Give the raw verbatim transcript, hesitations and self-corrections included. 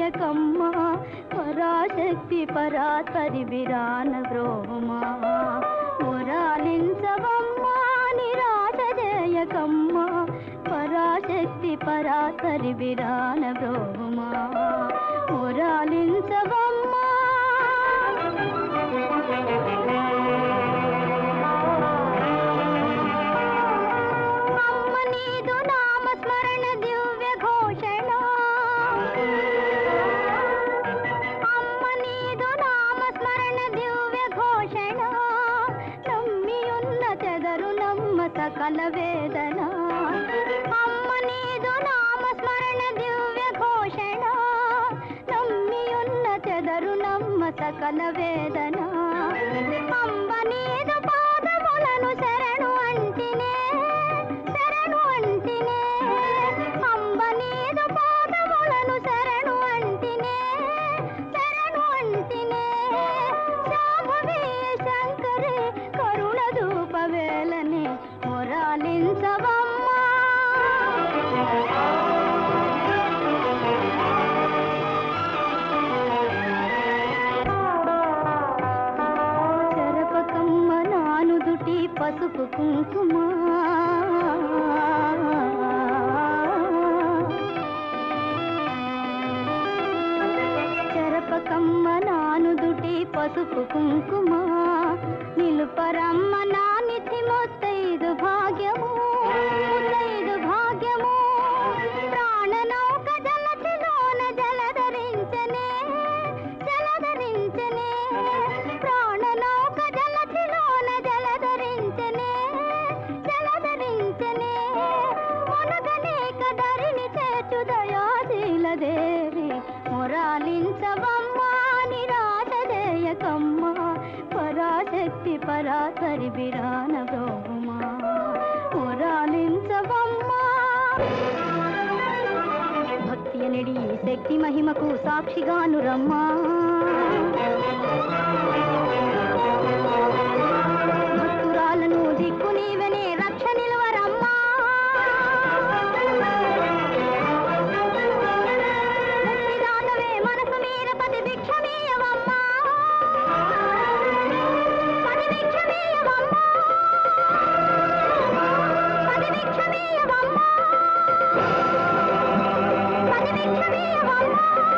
చేయకమ్మా పరాశక్తి పరాత్పరి విరాన బ్రోహమా మురాలించవమ్మా నిరాశ చేయకమ్మా పరాశక్తి పరాత్పరి విరాన బ్రోహమా మురాలించవమ్మా అమ్మ నీదు నామస్మరణ దివ్య ఘోషణ అమ్మ నీదు నామస్మరణ దివ్య ఘోషణ నమ్మియున్న చెదరు నమ్మ సకల వేదన అమ్మ నీదు నామస్మరణ దివ్య ఘోషణ నమ్మియున్న చెదరు నమ్మ సకల వేదన అంబ నీదు పాదములను శరణు అంటినే శరణు అంటినే అంబ నీదు పాదములను శరణు అంటినే శరణు అంటినే శాంభవి శంకరే కరుణ ధూపవేలని మురాలించవమ్మా చరపకమ్మ నానుదుటి పసుపు కుంకుమ చరపకమ్మ నానుదుటి పసుపు కుంకుమ నిలుపరమ్మ నా నిధి మొత్తైదు భాగ్యము మొత్తైదు భాగ్యము ప్రాణనౌక జలచిలోన జలధరించనే జలధరించనే ప్రాణనౌక జలచిలోన జలధరించనే జలధరించనే మునగనేక ధరిని చేర్చు దయాశీల దేవి మురాలించవమ్మా నిరాశ చేయకమ్మా పరాశక్తి పరాత్పరి విరాన బ్రోహమా మురాలించవమ్మా భక్తి అనేది శక్తి మహిమకు సాక్షిగాను రమ్మా భక్తురాలను దిక్కు నీవనే రక్ష నిలువరమ్మా భక్తిదాతవే మనసు మీర పతి భిక్షమీయవమ్మా పతి భిక్షమీయవమ్మా పతి భిక్షమీయవమ్మా పతి భిక్షమీయవమ్మా